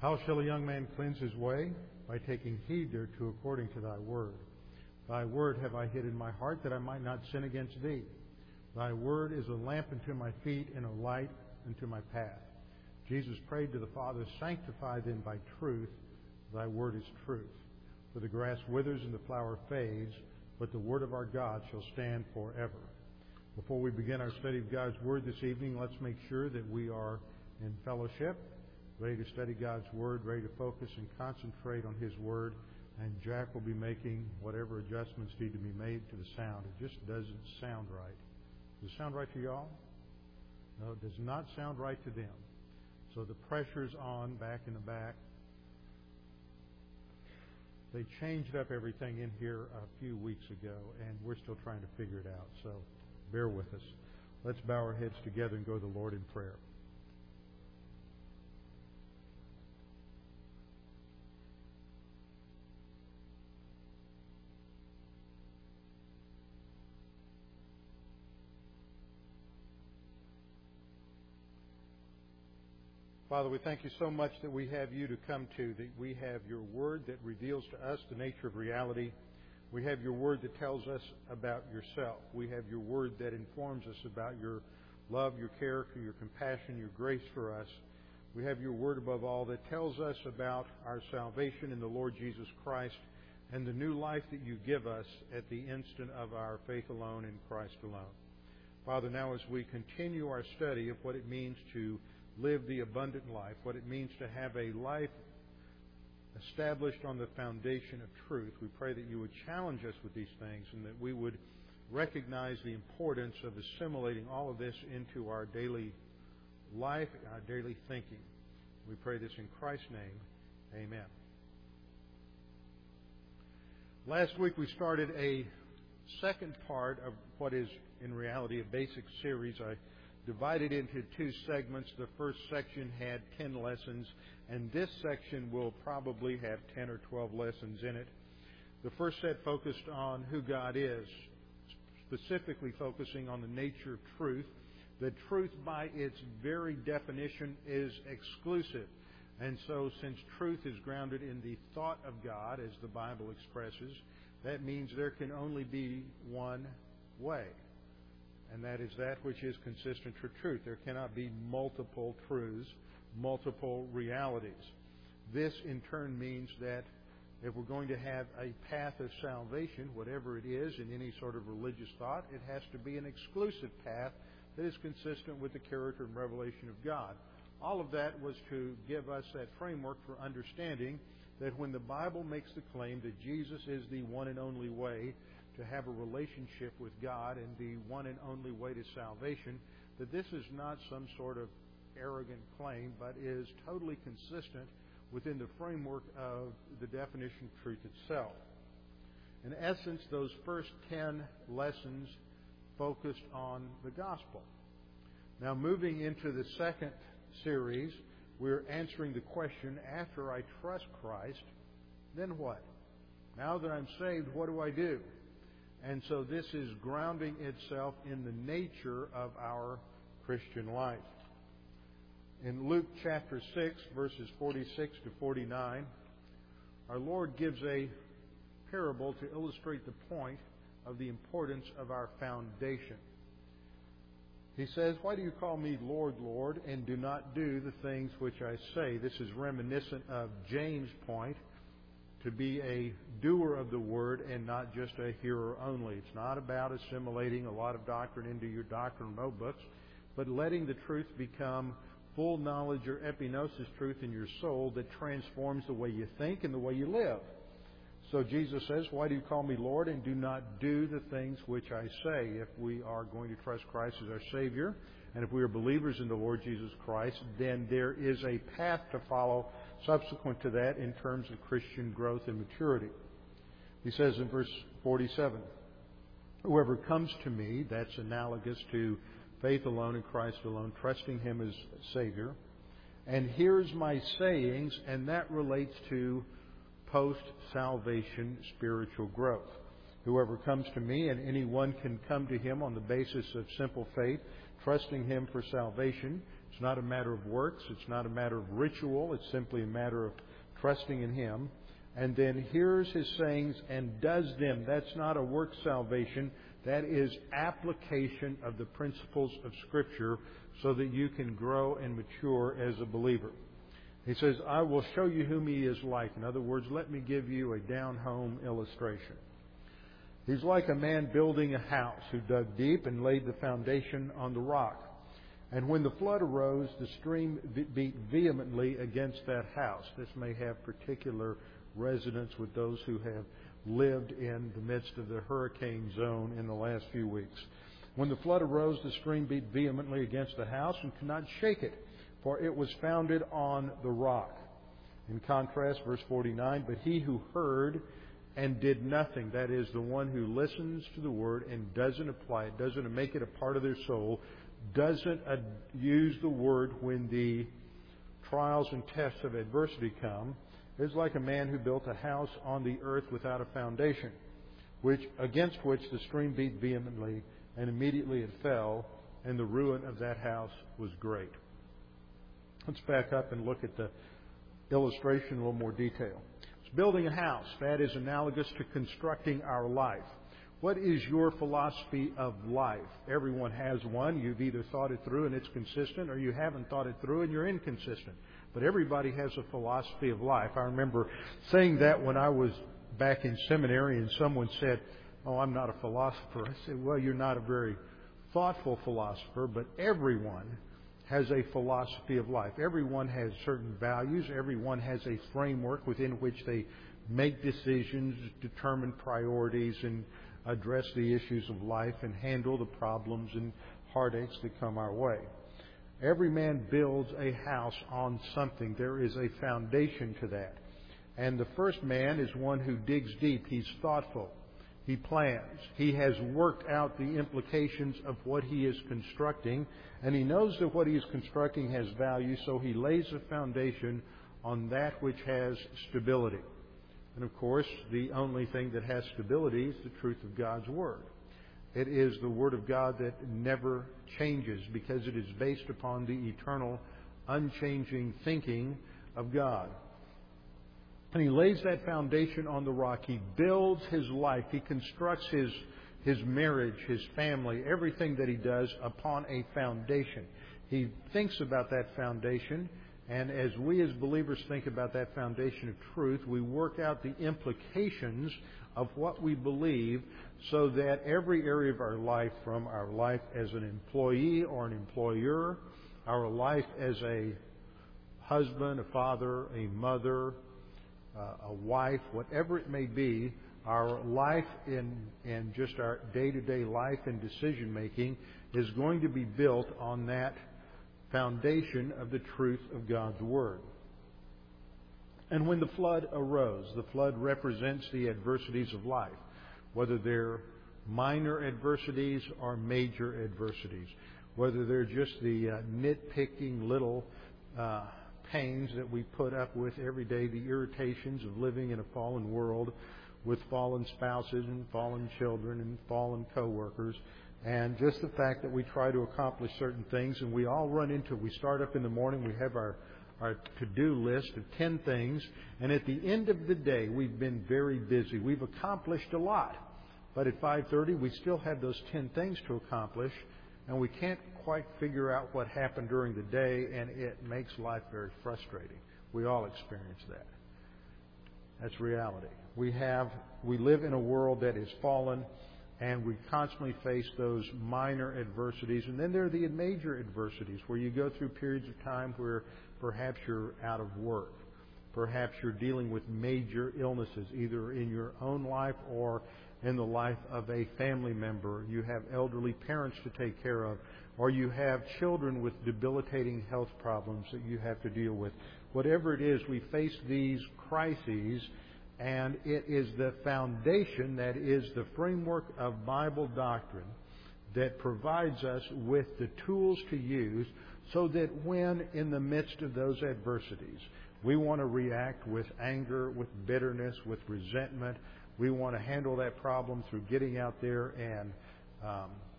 How shall a young man cleanse his way? By taking heed thereto according to thy word. Thy word have I hid in my heart, that I might not sin against thee. Thy word is a lamp unto my feet and a light unto my path. Jesus prayed to the Father, sanctify them by truth. Thy word is truth. For the grass withers and the flower fades, but the word of our God shall stand forever. Before we begin our study of God's word this evening, let's make sure that we are in fellowship, ready to study God's word, ready to focus and concentrate on his word. And Jack will be making whatever adjustments need to be made to the sound. It just doesn't sound right. Does it sound right to y'all? No, it does not sound right to them. So the pressure's on back in the back. They changed up everything in here a few weeks ago, and we're still trying to figure it out. So bear with us. Let's bow our heads together and go to the Lord in prayer. Father, we thank you so much that we have you to come to, that we have your word that reveals to us the nature of reality. We have your word that tells us about yourself. We have your word that informs us about your love, your character, your compassion, your grace for us. We have your word above all that tells us about our salvation in the Lord Jesus Christ and the new life that you give us at the instant of our faith alone in Christ alone. Father, now as we continue our study of what it means to live the abundant life, what it means to have a life established on the foundation of truth, we pray that you would challenge us with these things and that we would recognize the importance of assimilating all of this into our daily life, our daily thinking. We pray this in Christ's name. Amen. Last week we started a second part of what is in reality a basic series. I divided into two segments. The first section had 10 lessons, and this section will probably have 10 or 12 lessons in it. The first set focused on who God is, specifically focusing on the nature of truth. The truth, by its very definition, is exclusive. And so, since truth is grounded in the thought of God, as the Bible expresses, that means there can only be one way. And that is that which is consistent with truth. There cannot be multiple truths, multiple realities. This, in turn, means that if we're going to have a path of salvation, whatever it is in any sort of religious thought, it has to be an exclusive path that is consistent with the character and revelation of God. All of that was to give us that framework for understanding that when the Bible makes the claim that Jesus is the one and only way to have a relationship with God and the one and only way to salvation, that this is not some sort of arrogant claim, but is totally consistent within the framework of the definition of truth itself. In essence, those first 10 lessons focused on the gospel. Now, moving into the second series, we're answering the question, after I trust Christ, then what? Now that I'm saved, what do I do? And so this is grounding itself in the nature of our Christian life. In Luke chapter 6, verses 46 to 49, our Lord gives a parable to illustrate the point of the importance of our foundation. He says, "Why do you call me Lord, Lord, and do not do the things which I say?" This is reminiscent of James' point, to be a doer of the word and not just a hearer only. It's not about assimilating a lot of doctrine into your doctrinal notebooks, but letting the truth become full knowledge or epignosis truth in your soul that transforms the way you think and the way you live. So Jesus says, "Why do you call me Lord and do not do the things which I say?" If we are going to trust Christ as our Savior, and if we are believers in the Lord Jesus Christ, then there is a path to follow subsequent to that in terms of Christian growth and maturity. He says in verse 47, "Whoever comes to me," that's analogous to faith alone in Christ alone, trusting Him as Savior, "and hears my sayings," and that relates to post-salvation spiritual growth. Whoever comes to me, and anyone can come to Him on the basis of simple faith, trusting Him for salvation. It's not a matter of works. It's not a matter of ritual. It's simply a matter of trusting in Him. And then hears His sayings and does them. That's not a work salvation. That is application of the principles of Scripture so that you can grow and mature as a believer. He says, I will show you whom He is like. In other words, let me give you a down-home illustration. He's like a man building a house who dug deep and laid the foundation on the rock. And when the flood arose, the stream beat vehemently against that house. This may have particular resonance with those who have lived in the midst of the hurricane zone in the last few weeks. When the flood arose, the stream beat vehemently against the house and could not shake it, for it was founded on the rock. In contrast, verse 49, but he who heard and did nothing, that is, the one who listens to the Word and doesn't apply it, doesn't make it a part of their soul, doesn't use the Word when the trials and tests of adversity come, is like a man who built a house on the earth without a foundation, against which the stream beat vehemently, and immediately it fell, and the ruin of that house was great. Let's back up and look at the illustration in a little more detail. It's building a house. That is analogous to constructing our life. What is your philosophy of life? Everyone has one. You've either thought it through and it's consistent, or you haven't thought it through and you're inconsistent. But everybody has a philosophy of life. I remember saying that when I was back in seminary and someone said, "Oh, I'm not a philosopher." I said, "Well, you're not a very thoughtful philosopher, but everyone has a philosophy of life. Everyone has certain values. Everyone has a framework within which they make decisions, determine priorities, and address the issues of life and handle the problems and heartaches that come our way. Every man builds a house on something. There is a foundation to that. And the first man is one who digs deep. He's thoughtful. He plans. He has worked out the implications of what he is constructing, and he knows that what he is constructing has value, so he lays a foundation on that which has stability. And of course, the only thing that has stability is the truth of God's Word. It is the Word of God that never changes because it is based upon the eternal, unchanging thinking of God. And he lays that foundation on the rock. He builds his life. He constructs his marriage, his family, everything that he does upon a foundation. He thinks about that foundation, and as we as believers think about that foundation of truth, we work out the implications of what we believe so that every area of our life, from our life as an employee or an employer, our life as a husband, a father, a mother, a wife, whatever it may be, our life in just our day-to-day life and decision-making is going to be built on that foundation of the truth of God's Word. And when the flood arose, the flood represents the adversities of life, whether they're minor adversities or major adversities, whether they're just the nitpicking little pains that we put up with every day, the irritations of living in a fallen world with fallen spouses and fallen children and fallen coworkers, and just the fact that we try to accomplish certain things, and we all run into, we start up in the morning, we have our to-do list of 10 things, and at the end of the day, we've been very busy. We've accomplished a lot, but at 5:30, we still have those 10 things to accomplish, and we can't quite figure out what happened during the day, and it makes life very frustrating. We all experience that. That's reality. We live in a world that is fallen, and we constantly face those minor adversities. And then there are the major adversities where you go through periods of time where perhaps you're out of work. Perhaps you're dealing with major illnesses, either in your own life or in the life of a family member. You have elderly parents to take care of, or you have children with debilitating health problems that you have to deal with. Whatever it is, we face these crises, and it is the foundation, that is the framework of Bible doctrine, that provides us with the tools to use so that when in the midst of those adversities, we want to react with anger, with bitterness, with resentment. We want to handle that problem through getting out there and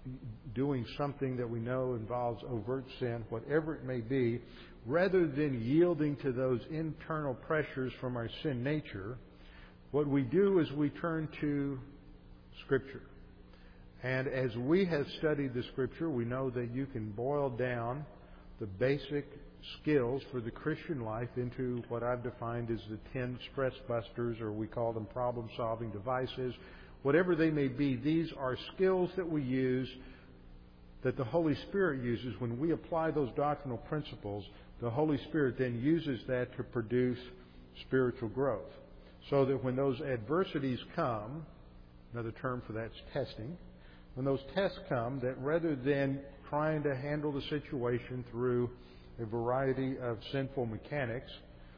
doing something that we know involves overt sin, whatever it may be, rather than yielding to those internal pressures from our sin nature, what we do is we turn to Scripture. And as we have studied the Scripture, we know that you can boil down the basic skills for the Christian life into what I've defined as the 10 stress busters, or we call them problem-solving devices. Whatever they may be, these are skills that we use, that the Holy Spirit uses. When we apply those doctrinal principles, the Holy Spirit then uses that to produce spiritual growth. So that when those adversities come, another term for that's testing, when those tests come, that rather than trying to handle the situation through a variety of sinful mechanics,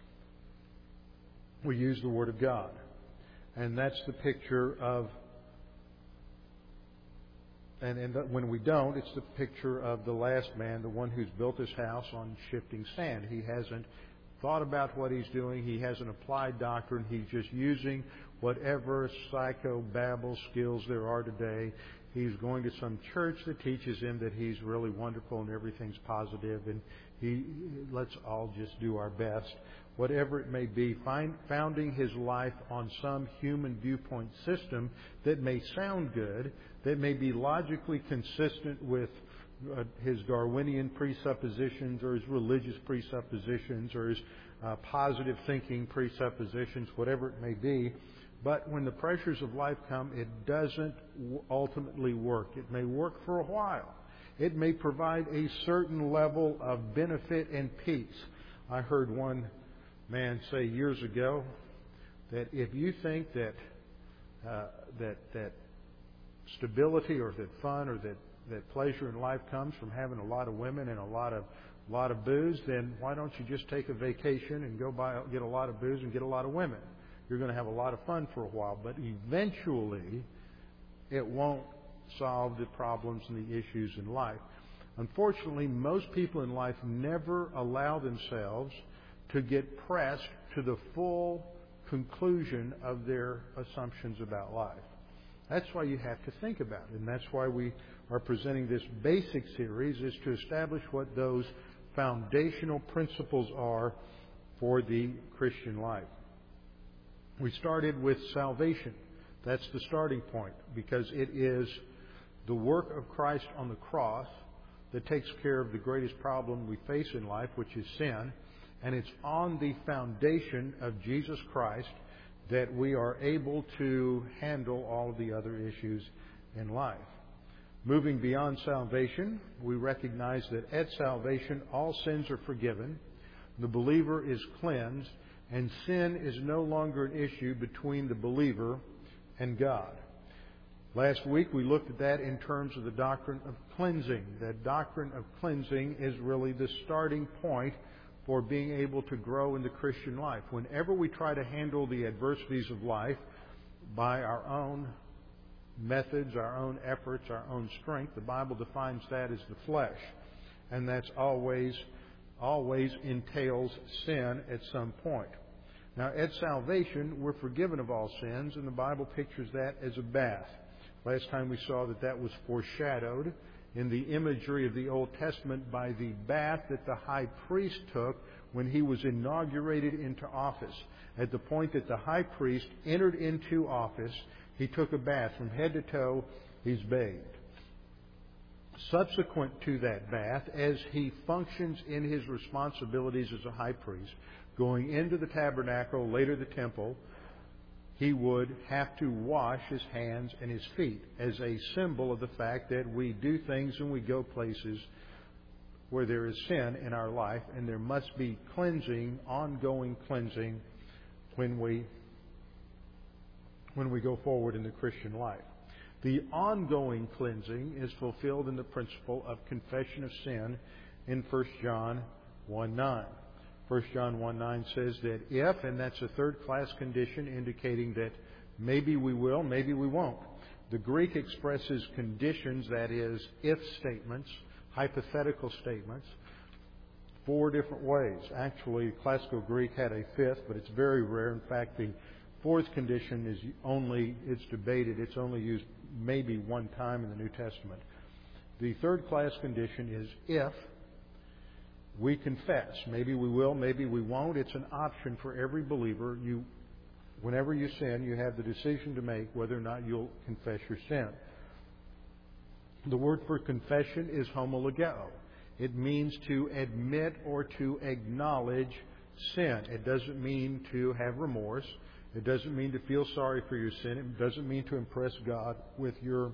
we use the Word of God. And that's the picture of, and when we don't, it's the picture of the last man, the one who's built his house on shifting sand. He hasn't thought about what he's doing. He hasn't applied doctrine. He's just using whatever psychobabble skills there are today. He's going to some church that teaches him that he's really wonderful and everything's positive, and let's all just do our best. Whatever it may be, founding his life on some human viewpoint system that may sound good, that may be logically consistent with his Darwinian presuppositions or his religious presuppositions or his positive thinking presuppositions, whatever it may be. But when the pressures of life come, it doesn't ultimately work. It may work for a while. It may provide a certain level of benefit and peace. I heard one man say years ago that if you think that stability or that fun or that pleasure in life comes from having a lot of women and a lot of booze, then why don't you just take a vacation and go get a lot of booze and get a lot of women? You're going to have a lot of fun for a while, but eventually it won't solve the problems and the issues in life. Unfortunately, most people in life never allow themselves to get pressed to the full conclusion of their assumptions about life. That's why you have to think about it, and that's why we are presenting this basic series, is to establish what those foundational principles are for the Christian life. We started with salvation. That's the starting point, because it is the work of Christ on the cross that takes care of the greatest problem we face in life, which is sin. And it's on the foundation of Jesus Christ that we are able to handle all of the other issues in life. Moving beyond salvation, we recognize that at salvation all sins are forgiven, the believer is cleansed, and sin is no longer an issue between the believer and God. Last week we looked at that in terms of the doctrine of cleansing. That doctrine of cleansing is really the starting point for being able to grow in the Christian life. Whenever we try to handle the adversities of life by our own methods, our own efforts, our own strength, the Bible defines that as the flesh. And that's always entails sin at some point. Now, at salvation, we're forgiven of all sins, and the Bible pictures that as a bath. Last time we saw that was foreshadowed in the imagery of the Old Testament by the bath that the high priest took when he was inaugurated into office. At the point that the high priest entered into office, he took a bath. From head to toe, he's bathed. Subsequent to that bath, as he functions in his responsibilities as a high priest, going into the tabernacle, later the temple, he would have to wash his hands and his feet as a symbol of the fact that we do things and we go places where there is sin in our life, and there must be cleansing, ongoing cleansing, when we go forward in the Christian life. The ongoing cleansing is fulfilled in the principle of confession of sin in 1 John 1:9. 1 John 1:9 says that if, and that's a third-class condition indicating that maybe we will, maybe we won't. The Greek expresses conditions, that is, if statements, hypothetical statements, 4 different ways. Actually, classical Greek had a 5th, but it's very rare. In fact, the 4th condition it's debated. It's only used maybe one time in the New Testament. The third class condition is if we confess. Maybe we will, maybe we won't. It's an option for every believer. Whenever you sin, you have the decision to make whether or not you'll confess your sin. The word for confession is homologeo. It means to admit or to acknowledge sin. It doesn't mean to have remorse. It doesn't mean to feel sorry for your sin. It doesn't mean to impress God with your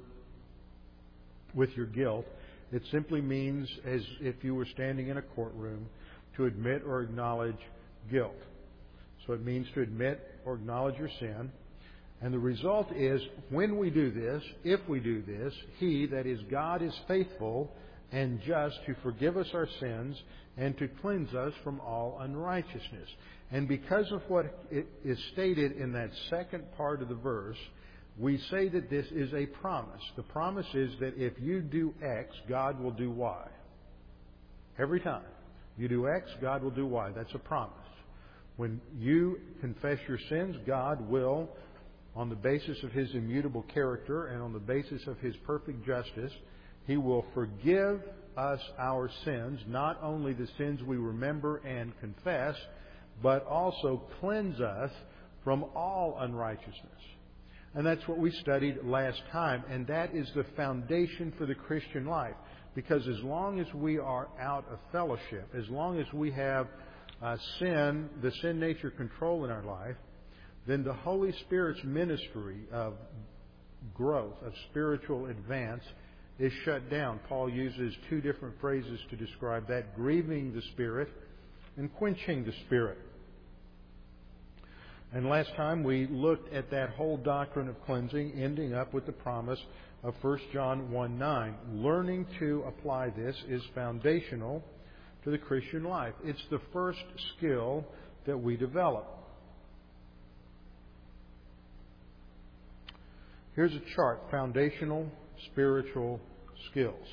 guilt. It simply means, as if you were standing in a courtroom, to admit or acknowledge guilt. So it means to admit or acknowledge your sin. And the result is, when we do this, if we do this, He, that is God, is faithful and just to forgive us our sins and to cleanse us from all unrighteousness. And because of what is stated in that second part of the verse, we say that this is a promise. The promise is that if you do X, God will do Y. Every time you do X, God will do Y. That's a promise. When you confess your sins, God will, on the basis of His immutable character and on the basis of His perfect justice, He will forgive us our sins, not only the sins we remember and confess, but also cleanse us from all unrighteousness. And that's what we studied last time, and that is the foundation for the Christian life. Because as long as we are out of fellowship, as long as we have the sin nature control in our life, then the Holy Spirit's ministry of growth, of spiritual advance, is shut down. Paul uses two different phrases to describe that: grieving the Spirit and quenching the Spirit. And last time we looked at that whole doctrine of cleansing, ending up with the promise of 1 John 1:9. Learning to apply this is foundational to the Christian life. It's the first skill that we develop. Here's a chart: foundational spiritual skills.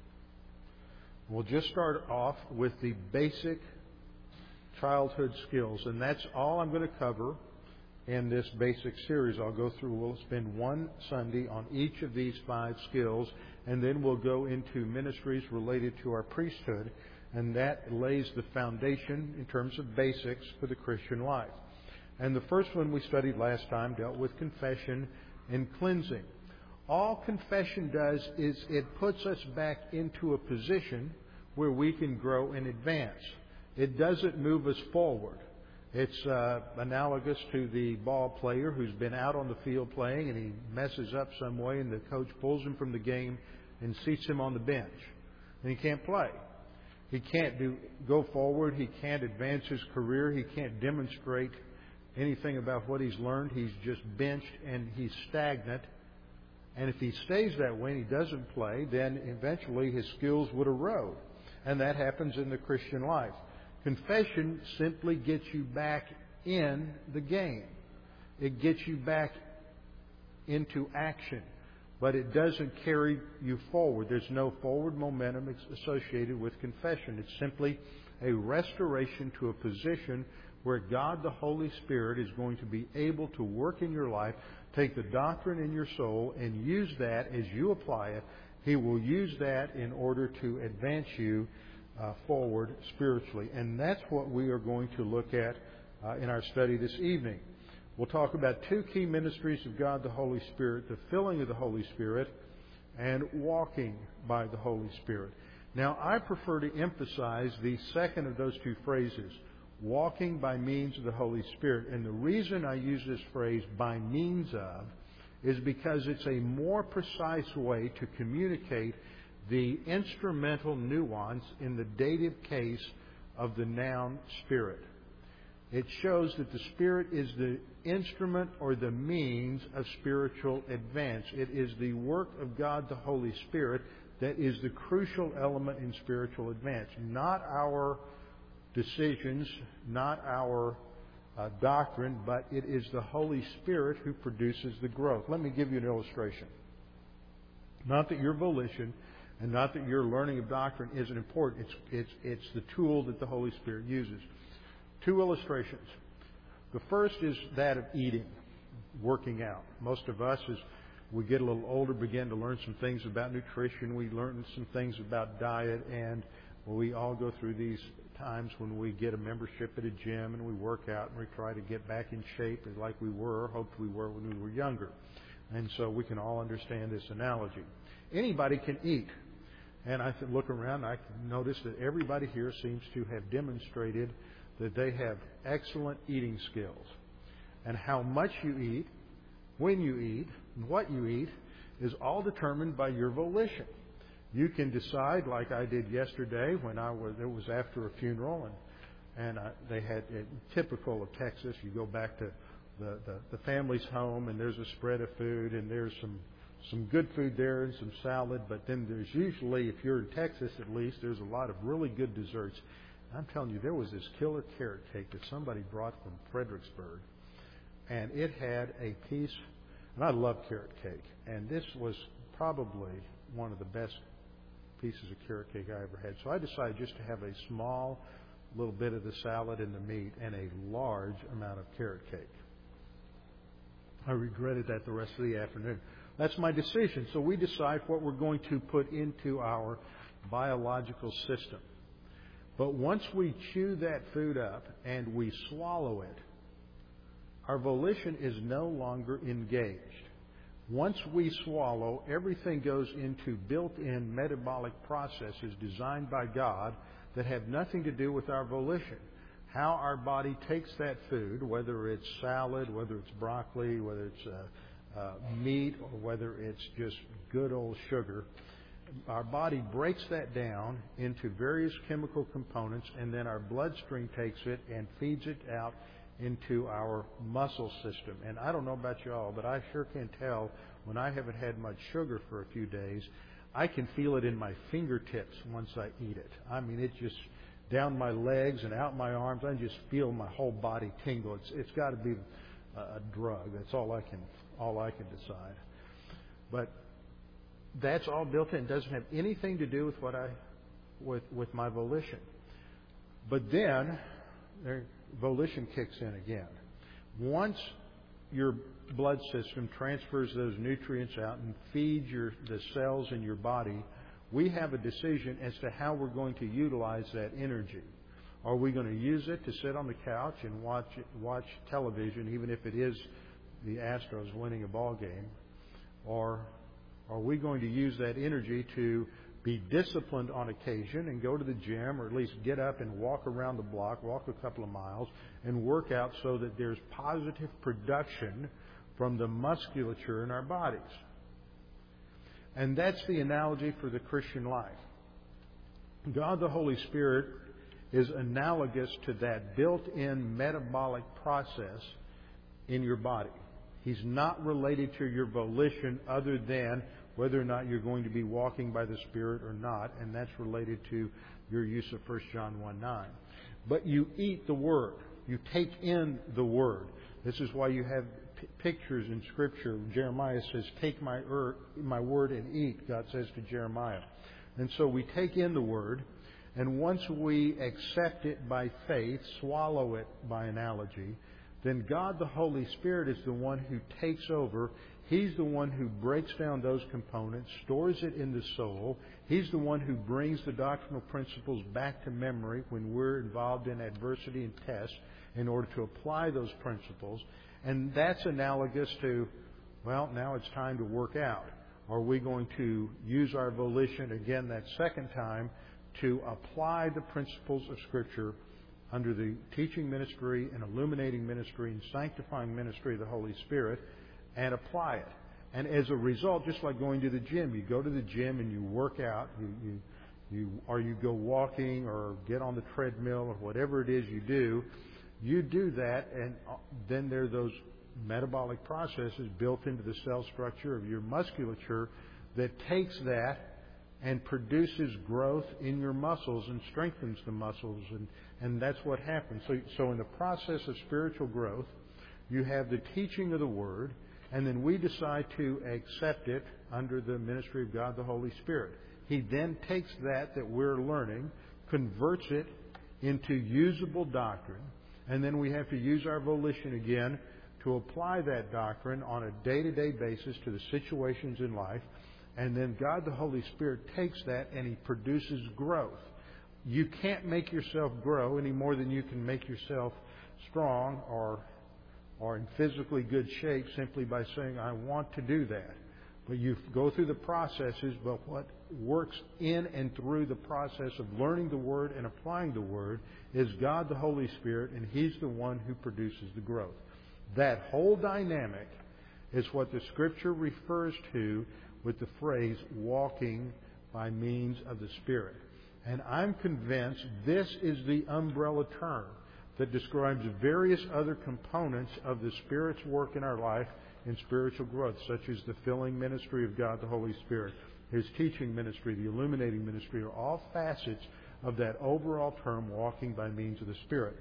We'll just start off with the basic childhood skills, and that's all I'm going to cover in this basic series. We'll spend one Sunday on each of these 5 skills, and then we'll go into ministries related to our priesthood, and that lays the foundation in terms of basics for the Christian life. And the first one we studied last time dealt with confession and cleansing. All confession does is it puts us back into a position where we can grow and advance. It doesn't move us forward. It's analogous to the ball player who's been out on the field playing and he messes up some way and the coach pulls him from the game and seats him on the bench. And he can't play. He can't go forward. He can't advance his career. He can't demonstrate anything about what he's learned. He's just benched and he's stagnant. And if he stays that way and he doesn't play, then eventually his skills would erode. And that happens in the Christian life. Confession simply gets you back in the game. It gets you back into action. But it doesn't carry you forward. There's no forward momentum associated with confession. It's simply a restoration to a position where God the Holy Spirit is going to be able to work in your life, take the doctrine in your soul, and use that as you apply it. He will use that in order to advance you forward spiritually. And that's what we are going to look at in our study this evening. We'll talk about 2 key ministries of God the Holy Spirit: the filling of the Holy Spirit and walking by the Holy Spirit. Now, I prefer to emphasize the second of those 2 phrases, walking by means of the Holy Spirit. And the reason I use this phrase, by means of, is because it's a more precise way to communicate the instrumental nuance in the dative case of the noun Spirit. It shows that the Spirit is the instrument or the means of spiritual advance. It is the work of God the Holy Spirit that is the crucial element in spiritual advance, not our decisions, not our doctrine, but it is the Holy Spirit who produces the growth. Let me give you an illustration. Not that your volition and not that your learning of doctrine isn't important. It's the tool that the Holy Spirit uses. 2 illustrations. The first is that of eating, working out. Most of us, we get a little older, begin to learn some things about nutrition. We learn some things about diet, and we all go through these times when we get a membership at a gym and we work out and we try to get back in shape like we were, or hoped we were when we were younger. And so we can all understand this analogy. Anybody can eat. And I look around, I can notice that everybody here seems to have demonstrated that they have excellent eating skills. And how much you eat, when you eat, and what you eat is all determined by your volition. You can decide, like I did yesterday when it was after a funeral, and they had, typical of Texas, you go back to the family's home and there's a spread of food and there's some good food there and some salad, but then there's usually, if you're in Texas at least, there's a lot of really good desserts. I'm telling you, there was this killer carrot cake that somebody brought from Fredericksburg, and it had a piece, and I love carrot cake, and this was probably one of the best pieces of carrot cake I ever had. So I decided just to have a small little bit of the salad and the meat and a large amount of carrot cake. I regretted that the rest of the afternoon. That's my decision. So we decide what we're going to put into our biological system. But once we chew that food up and we swallow it, our volition is no longer engaged. Once we swallow, everything goes into built-in metabolic processes designed by God that have nothing to do with our volition. How our body takes that food, whether it's salad, whether it's broccoli, whether it's meat, or whether it's just good old sugar, our body breaks that down into various chemical components, and then our bloodstream takes it and feeds it out into our muscle system. And I don't know about y'all, but I sure can tell when I haven't had much sugar for a few days, I can feel it in my fingertips once I eat it. I mean, it's just down my legs and out my arms. I just feel my whole body tingle. It's got to be a drug. That's all I can decide. But that's all built in. It doesn't have anything to do with with my volition. But then volition kicks in again. Once your blood system transfers those nutrients out and feeds the cells in your body, we have a decision as to how we're going to utilize that energy. Are we going to use it to sit on the couch and watch television, even if it is the Astros winning a ball game? Or are we going to use that energy to be disciplined on occasion and go to the gym, or at least get up and walk around the block, walk a couple of miles, and work out so that there's positive production from the musculature in our bodies? And that's the analogy for the Christian life. God the Holy Spirit is analogous to that built-in metabolic process in your body. He's not related to your volition other than whether or not you're going to be walking by the Spirit or not, and that's related to your use of 1 John 1:9. But you eat the Word. You take in the Word. This is why you have pictures in Scripture. Jeremiah says, "Take my word and eat," God says to Jeremiah. And so we take in the Word, and once we accept it by faith, swallow it by analogy, then God the Holy Spirit is the one who takes over. He's the one who breaks down those components, stores it in the soul. He's the one who brings the doctrinal principles back to memory when we're involved in adversity and tests in order to apply those principles. And that's analogous to, well, now it's time to work out. Are we going to use our volition again that second time to apply the principles of Scripture under the teaching ministry and illuminating ministry and sanctifying ministry of the Holy Spirit, and apply it? And as a result, just like going to the gym, you go to the gym and you work out, you go walking or get on the treadmill or whatever it is you do that, and then there are those metabolic processes built into the cell structure of your musculature that takes that and produces growth in your muscles and strengthens the muscles, and that's what happens. So in the process of spiritual growth, you have the teaching of the Word, and then we decide to accept it under the ministry of God the Holy Spirit. He then takes that we're learning, converts it into usable doctrine, and then we have to use our volition again to apply that doctrine on a day-to-day basis to the situations in life. And then God the Holy Spirit takes that and He produces growth. You can't make yourself grow any more than you can make yourself strong or in physically good shape simply by saying, I want to do that. But you go through the processes, but what works in and through the process of learning the Word and applying the Word is God the Holy Spirit, and He's the one who produces the growth. That whole dynamic is what the Scripture refers to with the phrase, walking by means of the Spirit. And I'm convinced this is the umbrella term that describes various other components of the Spirit's work in our life in spiritual growth, such as the filling ministry of God the Holy Spirit, His teaching ministry, the illuminating ministry, are all facets of that overall term, walking by means of the Spirit.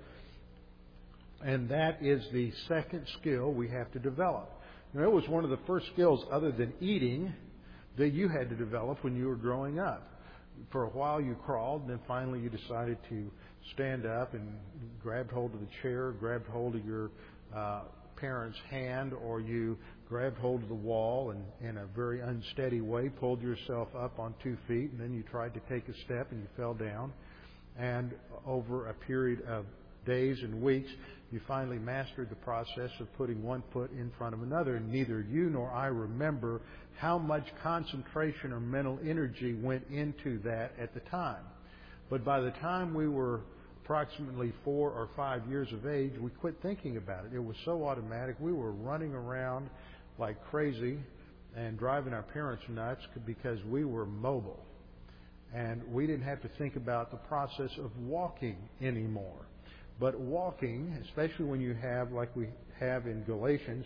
And that is the second skill we have to develop. Now, it was one of the first skills other than eating that you had to develop when you were growing up. For a while you crawled, and then finally you decided to stand up and grabbed hold of the chair, grabbed hold of your parent's hand, or you grabbed hold of the wall and in a very unsteady way pulled yourself up on 2 feet, and then you tried to take a step and you fell down. And over a period of days and weeks, you finally mastered the process of putting one foot in front of another. And neither you nor I remember how much concentration or mental energy went into that at the time. But by the time we were approximately 4 or 5 years of age, we quit thinking about it. It was so automatic. We were running around like crazy and driving our parents nuts because we were mobile. And we didn't have to think about the process of walking anymore. But walking, especially when you have, like we have in Galatians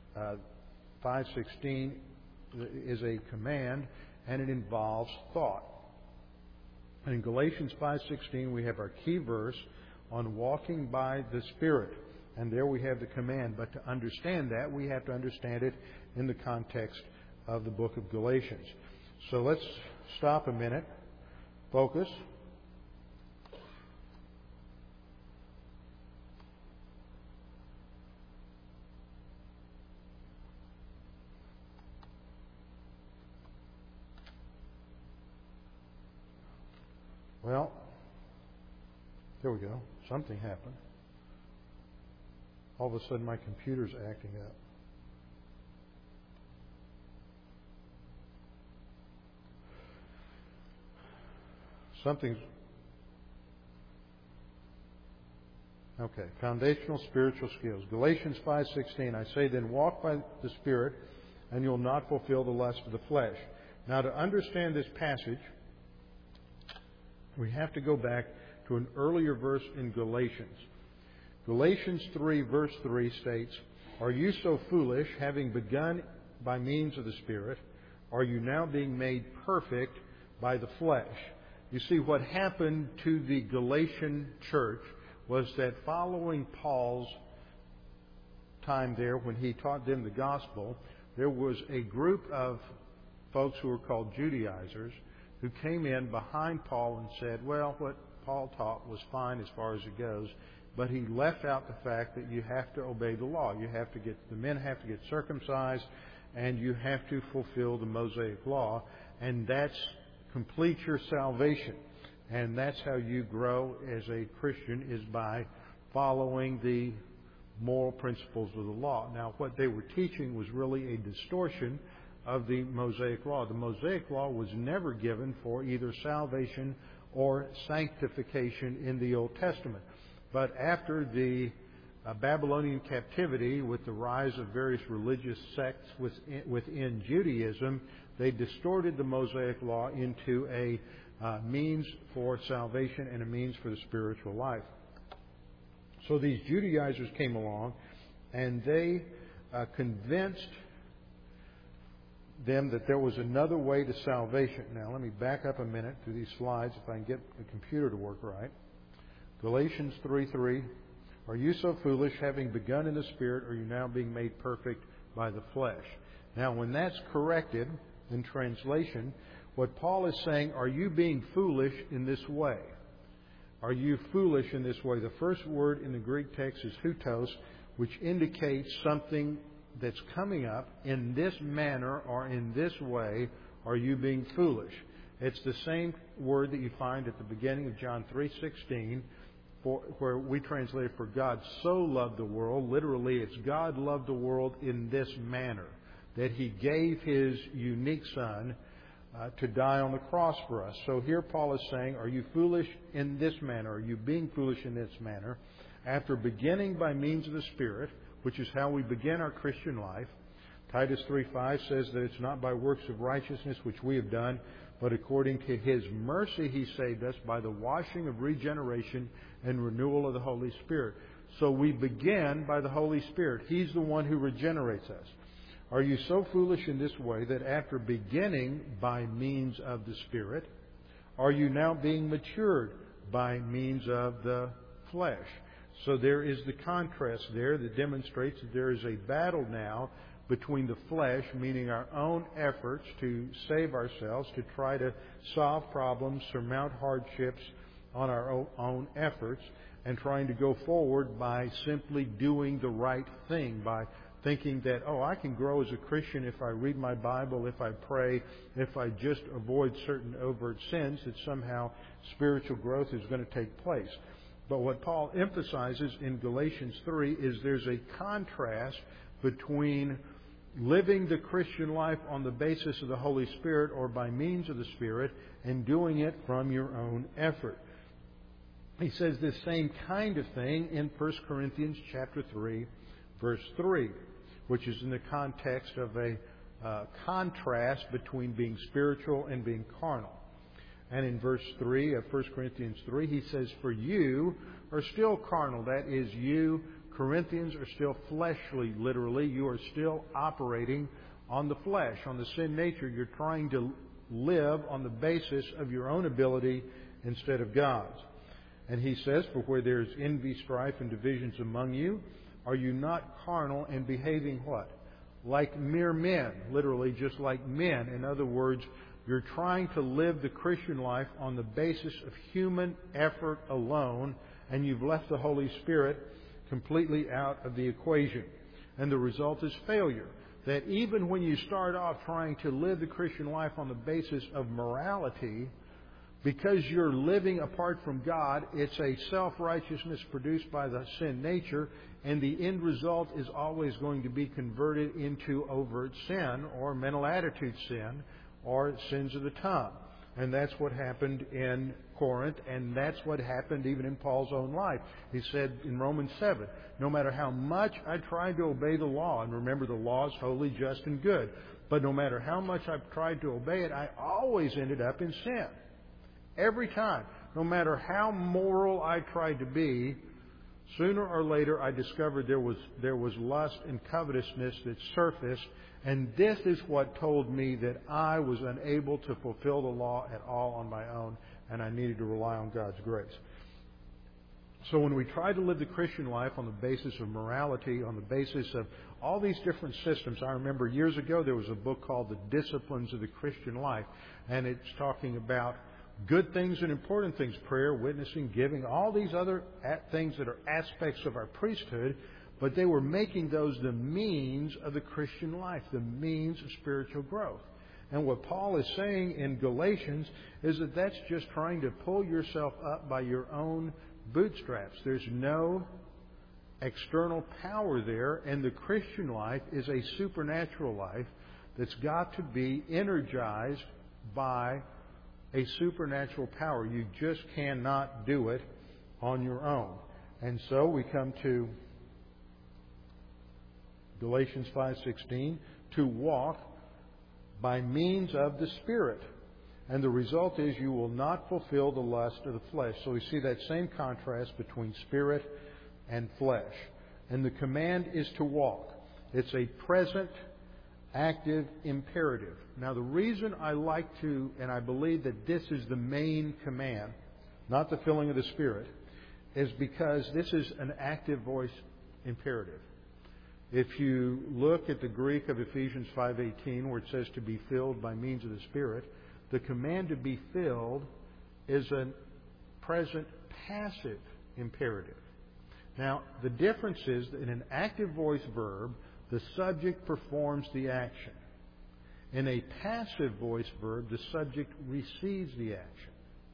5:16, is a command, and it involves thought. And in Galatians 5:16, we have our key verse on walking by the Spirit. And there we have the command. But to understand that, we have to understand it in the context of the book of Galatians. So let's stop a minute, focus. Well, there we go. Something happened. All of a sudden my computer's acting up. Something's... Okay, foundational spiritual skills. Galatians 5:16, I say then walk by the Spirit, and you'll not fulfill the lust of the flesh. Now to understand this passage, we have to go back to an earlier verse in Galatians. Galatians 3, verse 3 states, Are you so foolish, having begun by means of the Spirit, are you now being made perfect by the flesh? You see, what happened to the Galatian church was that following Paul's time there, when he taught them the gospel, there was a group of folks who were called Judaizers who came in behind Paul and said, well, what Paul taught was fine as far as it goes, but he left out the fact that you have to obey the law. The men have to get circumcised, and you have to fulfill the Mosaic law, and that's complete your salvation. And that's how you grow as a Christian, is by following the moral principles of the law. Now, what they were teaching was really a distortion of the Mosaic law. The Mosaic law was never given for either salvation or sanctification in the Old Testament. But after the Babylonian captivity, with the rise of various religious sects within Judaism, they distorted the Mosaic law into a means for salvation and a means for the spiritual life. So these Judaizers came along, and they convinced them that there was another way to salvation. Now, let me back up a minute through these slides if I can get the computer to work right. Galatians 3:3, Are you so foolish, having begun in the Spirit, are you now being made perfect by the flesh? Now, when that's corrected in translation, what Paul is saying, are you being foolish in this way? Are you foolish in this way? The first word in the Greek text is hutos, which indicates something that's coming up. In this manner or in this way are you being foolish. It's the same word that you find at the beginning of John 3:16, where we translate, for God so loved the world. Literally, it's God loved the world in this manner, that He gave His unique Son to die on the cross for us. So here Paul is saying, are you foolish in this manner? Are you being foolish in this manner? After beginning by means of the Spirit, which is how we begin our Christian life. Titus 3:5 says that it's not by works of righteousness which we have done, but according to His mercy He saved us by the washing of regeneration and renewal of the Holy Spirit. So we begin by the Holy Spirit. He's the one who regenerates us. Are you so foolish in this way that after beginning by means of the Spirit, are you now being matured by means of the flesh? So there is the contrast there that demonstrates that there is a battle now between the flesh, meaning our own efforts to save ourselves, to try to solve problems, surmount hardships on our own efforts, and trying to go forward by simply doing the right thing, by thinking that, I can grow as a Christian if I read my Bible, if I pray, if I just avoid certain overt sins, that somehow spiritual growth is going to take place. But what Paul emphasizes in Galatians 3 is there's a contrast between living the Christian life on the basis of the Holy Spirit or by means of the Spirit and doing it from your own effort. He says this same kind of thing in 1 Corinthians chapter 3, verse 3, which is in the context of a contrast between being spiritual and being carnal. And in verse 3 of 1 Corinthians 3, he says, for you are still carnal. That is, you, Corinthians, are still fleshly, literally. You are still operating on the flesh, on the sin nature. You're trying to live on the basis of your own ability instead of God's. And he says, for where there is envy, strife, and divisions among you, are you not carnal and behaving what? Like mere men, literally just like men. In other words, you're trying to live the Christian life on the basis of human effort alone, and you've left the Holy Spirit completely out of the equation. And the result is failure. That even when you start off trying to live the Christian life on the basis of morality, because you're living apart from God, it's a self-righteousness produced by the sin nature, and the end result is always going to be converted into overt sin or mental attitude sin or sins of the tongue. And that's what happened in Corinth, and that's what happened even in Paul's own life. He said in Romans 7, no matter how much I tried to obey the law, and remember the law is holy, just, and good, but no matter how much I've tried to obey it, I always ended up in sin. Every time. No matter how moral I tried to be, sooner or later I discovered there was lust and covetousness that surfaced, and this is what told me that I was unable to fulfill the law at all on my own, and I needed to rely on God's grace. So when we try to live the Christian life on the basis of morality, on the basis of all these different systems, I remember years ago there was a book called The Disciplines of the Christian Life, and it's talking about good things and important things, prayer, witnessing, giving, all these other things that are aspects of our priesthood, but they were making those the means of the Christian life, the means of spiritual growth. And what Paul is saying in Galatians is that that's just trying to pull yourself up by your own bootstraps. There's no external power there, and the Christian life is a supernatural life that's got to be energized by a supernatural power. You just cannot do it on your own. And so we come to Galatians 5:16, to walk by means of the Spirit. And the result is you will not fulfill the lust of the flesh. So we see that same contrast between spirit and flesh. And the command is to walk. It's a present active imperative. Now, the reason I like to, and I believe that this is the main command, not the filling of the Spirit, is because this is an active voice imperative. If you look at the Greek of Ephesians 5:18, where it says to be filled by means of the Spirit, the command to be filled is a present passive imperative. Now, the difference is that in an active voice verb, the subject performs the action. In a passive voice verb, the subject receives the action.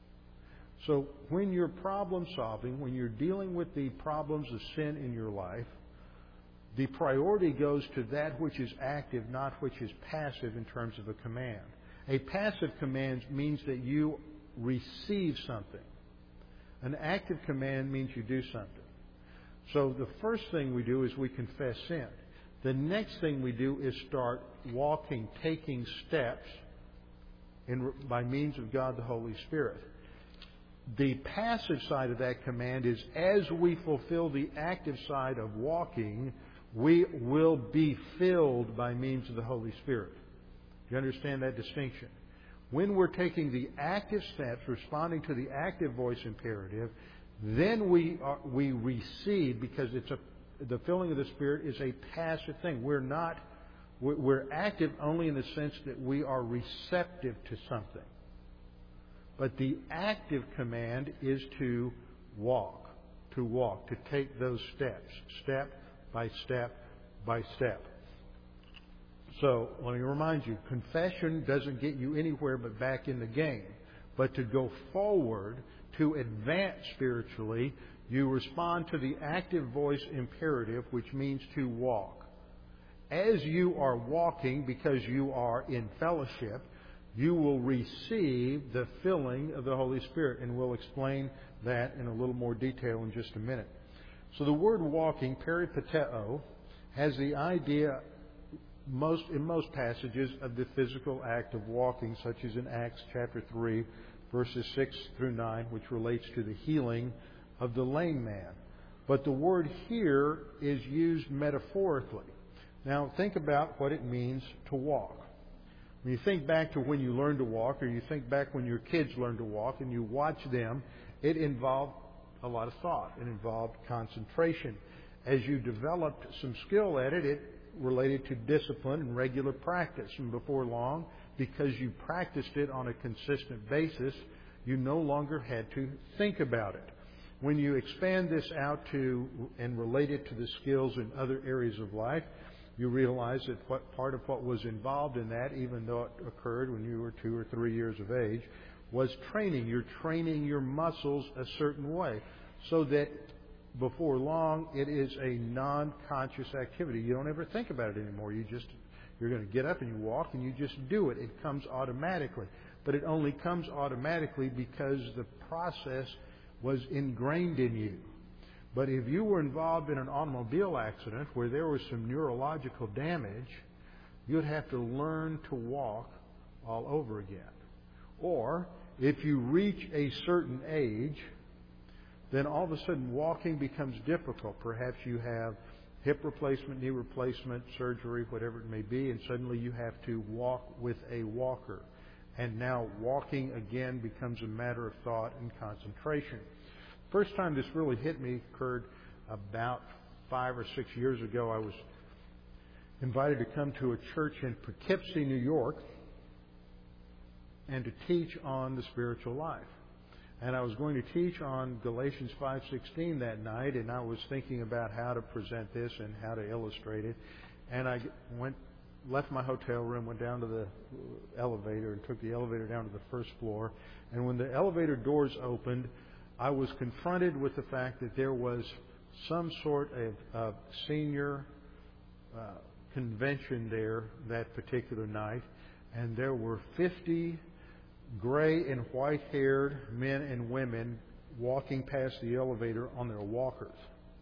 So when you're problem solving, when you're dealing with the problems of sin in your life, the priority goes to that which is active, not which is passive in terms of a command. A passive command means that you receive something. An active command means you do something. So the first thing we do is we confess sin. The next thing we do is start walking, taking steps by means of God the Holy Spirit. The passive side of that command is as we fulfill the active side of walking, we will be filled by means of the Holy Spirit. Do you understand that distinction? When we're taking the active steps, responding to the active voice imperative, then we receive, because the filling of the Spirit is a passive thing. We're active only in the sense that we are receptive to something. But the active command is to walk, to take those steps, step by step by step. So let me remind you, confession doesn't get you anywhere but back in the game. But to go forward, to advance spiritually, you respond to the active voice imperative, which means to walk. As you are walking, because you are in fellowship, you will receive the filling of the Holy Spirit. And we'll explain that in a little more detail in just a minute. So the word walking, peripateo, has the idea in most passages of the physical act of walking, such as in Acts chapter 3, verses 6 through 9, which relates to the healing of the lame man. But the word here is used metaphorically. Now think about what it means to walk. When you think back to when you learned to walk, or you think back when your kids learned to walk and you watch them, it involved a lot of thought. It involved concentration. As you developed some skill at it, it related to discipline and regular practice. And before long, because you practiced it on a consistent basis, you no longer had to think about it. When you expand this out to and relate it to the skills in other areas of life, you realize that part of what was involved in that, even though it occurred when you were 2 or 3 years of age, was training. You're training your muscles a certain way so that before long it is a non-conscious activity. You don't ever think about it anymore. You're going to get up and you walk and you just do it. It comes automatically. But it only comes automatically because the process was ingrained in you. But if you were involved in an automobile accident where there was some neurological damage, you'd have to learn to walk all over again. Or if you reach a certain age, then all of a sudden walking becomes difficult. Perhaps you have hip replacement, knee replacement, surgery, whatever it may be, and suddenly you have to walk with a walker. And now walking again becomes a matter of thought and concentration. First time this really hit me occurred about 5 or 6 years ago. I was invited to come to a church in Poughkeepsie, New York, and to teach on the spiritual life. And I was going to teach on Galatians 5:16 that night, and I was thinking about how to present this and how to illustrate it. And I left my hotel room, went down to the elevator, and took the elevator down to the first floor. And when the elevator doors opened, I was confronted with the fact that there was some sort of senior convention there that particular night, and there were 50 gray and white-haired men and women walking past the elevator on their walkers.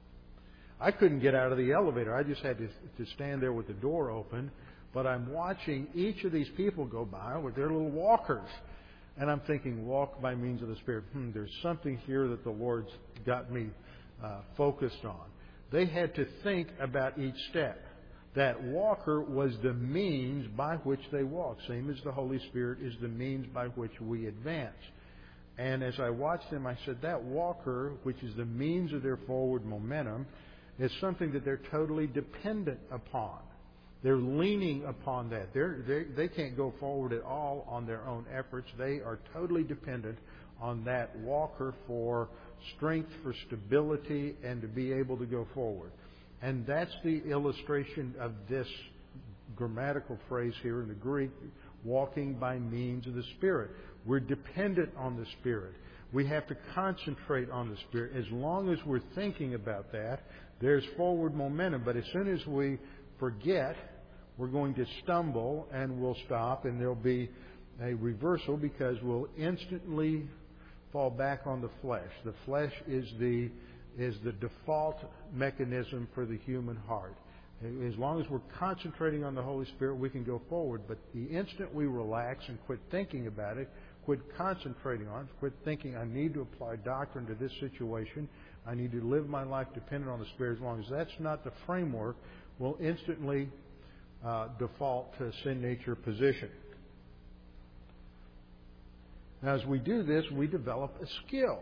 I couldn't get out of the elevator. I just had to stand there with the door open, but I'm watching each of these people go by with their little walkers. And I'm thinking, walk by means of the Spirit. There's something here that the Lord's got me focused on. They had to think about each step. That walker was the means by which they walk. Same as the Holy Spirit is the means by which we advance. And as I watched them, I said, that walker, which is the means of their forward momentum, is something that they're totally dependent upon. They're leaning upon that. They can't go forward at all on their own efforts. They are totally dependent on that walker for strength, for stability, and to be able to go forward. And that's the illustration of this grammatical phrase here in the Greek, walking by means of the Spirit. We're dependent on the Spirit. We have to concentrate on the Spirit. As long as we're thinking about that, there's forward momentum. But as soon as we forget, we're going to stumble and we'll stop, and there'll be a reversal because we'll instantly fall back on the flesh. The flesh is the default mechanism for the human heart. As long as we're concentrating on the Holy Spirit, we can go forward. But the instant we relax and quit thinking about it, quit concentrating on it, quit thinking, I need to apply doctrine to this situation, I need to live my life dependent on the Spirit, as long as that's not the framework, we'll instantly default to sin nature position. Now, as we do this, we develop a skill.